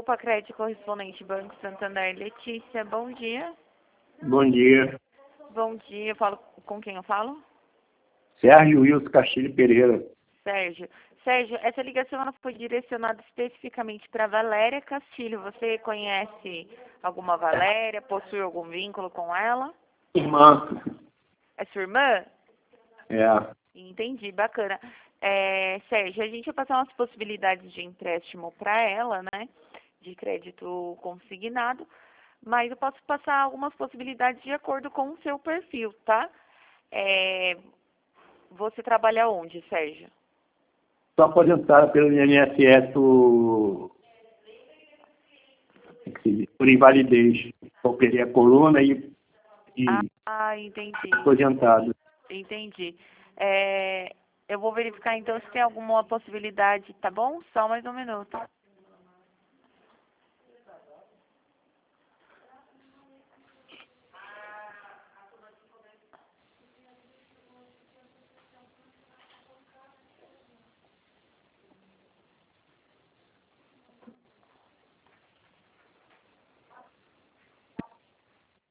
Opa, Crédito Correspondente Banco Santander, Letícia, bom dia. Bom dia. Bom dia, eu falo com quem eu falo? Sérgio Wilson Castilho Pereira. Sérgio. Sérgio, essa ligação ela foi direcionada especificamente para Valéria Castilho. Você conhece alguma Valéria? Possui algum vínculo com ela? Irmã. É sua irmã? É. Entendi, bacana. Sérgio, a gente vai passar umas possibilidades de empréstimo para ela, né? De crédito consignado, mas eu posso passar algumas possibilidades de acordo com o seu perfil, tá? Você trabalha onde, Sérgio? Sou aposentado pelo INSS por invalidez. Operei a coluna e Entendi. aposentado. Entendi. Eu vou verificar então se tem alguma possibilidade, tá bom? Só mais um minuto.